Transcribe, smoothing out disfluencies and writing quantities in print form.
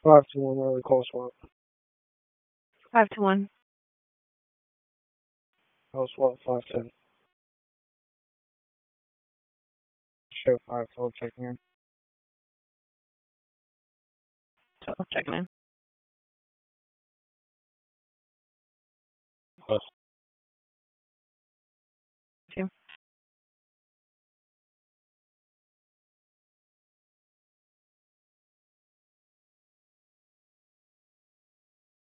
521 early call swap. 521. Call swap 510. Show 512 checking in. 12 checking in.